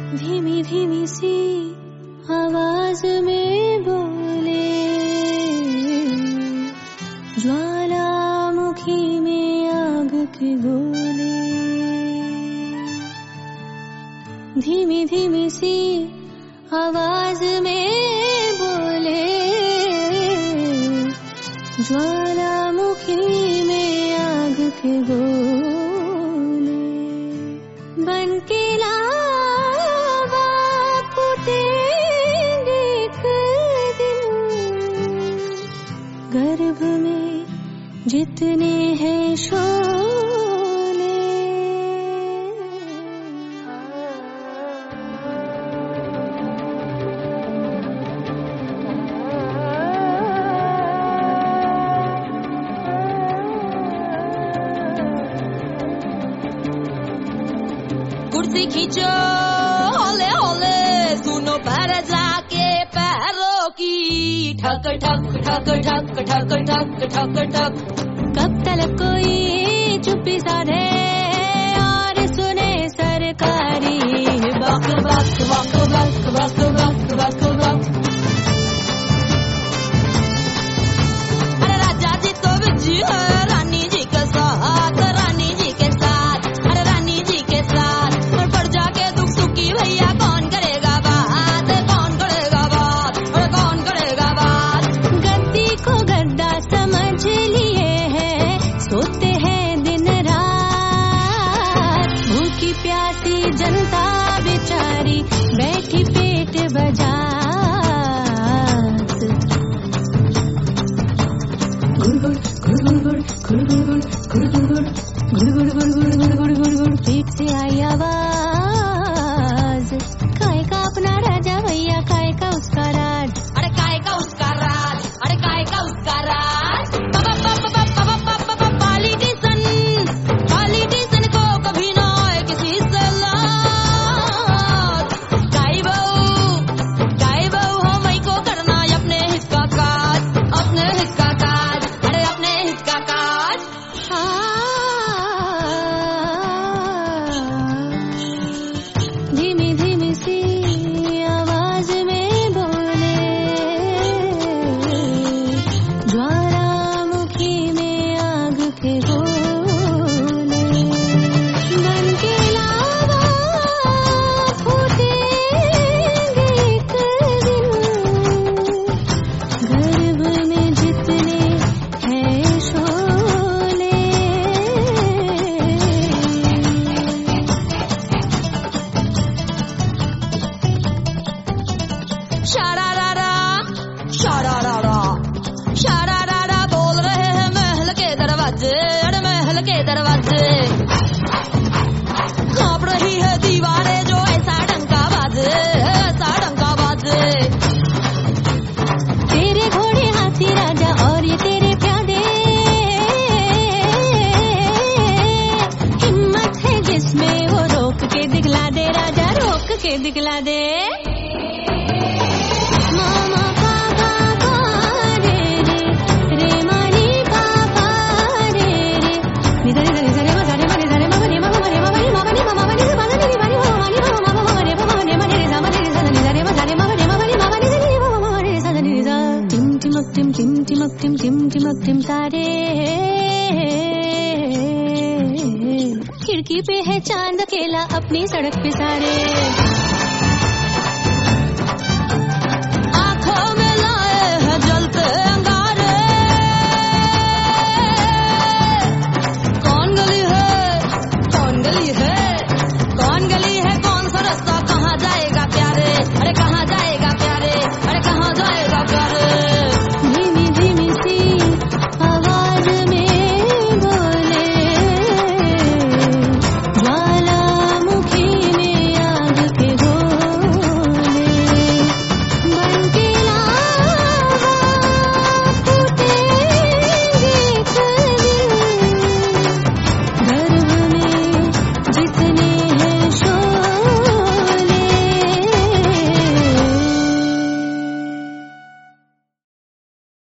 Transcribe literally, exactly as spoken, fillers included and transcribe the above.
धीमी धीमी सी आवाज में बोले, ज्वालामुखी में आग के गोले। धीमी धीमी सी आवाज में बोले, ज्वालामुखी में आग के गोले। बन के लावा फूटेंगे एक दिन, गर्भ में जितने हैं शोले। कुर्सी खींचो होले होले, सुनो पर जाके पैरों की ठक ठक ठक ठक ठक ठक ठक ठक। कब तलक कोई चुप्पी साधे और सुने सरकारी बक बक बक बक बक बक बक बक। अरे राजा जी तो बिजी है रानी जी के साथ, रानी जी के साथ, अरे रानी जी के साथ। और पड़ जाके दुख सुखी भैया कौन करेगा बात, कौन करेगा बात, अरे कौन करेगा बात। गद्दी को गद्दा समझ लिए हैं, सोते हैं दिन रात। भूखी प्यासी जनता बेचारी बैठी पेट बजा। गुड़ गुड़ गुड़ गुड़ गुड़ गुड़ गुड़ गुड़ गुड़ गुड़ गुड़ गुड़ गुड़ गुड़ गुड़ गुड़ गुड़। पेट से आई आवाज, काय का अपना राजा भैया, काय का उसका राज। अरे काय का उसका राज, अरे काय का उसका राज। पॉलिटिशियन पॉलिटिशियन को कभी ना है किसी से लाज। गाय बहू गाय बहू हो मई को करना है अपने हित का काज, अपने हित का काज, अरे अपने हित का काज। धीमी धीमी सी आवाज में बोले, ज्वालामुखी में आग के गोले। बन के लावा फूटेंगे एक दिन, गर्भ में जितने हैं शोले। शारारारा शारारारा शारारारा बोल रहे हैं महल के दरवाजे, अरे महल के दरवाजे। कांप रही है दीवारें जो ऐसा डंका बाजे, ऐसा डंका बाजे। तेरे घोड़े हाथी राजा और ये तेरे प्यादे, हिम्मत है जिसमें वो रोक के दिखला दे राजा, रोक के दिखला दे। मामा पापा पा रे रे, रे मानी पापा रे रे। निधरे धरे धरे मधरे मरे धरे मरे मरे मरे मरे मरे मामा मरे मरे मरे मरे मानी मामा मामा मरे मरे मरे रे सा मरे सा निधरे मधरे मरे मरे मामा निधरे मामा मरे सा निधरे सा। टिम टिमक टिम टिम टिमक टिम टिम टिमक टिम तारे, खिड़की पे है चांद अकेला अपनी सड़क पे सारे।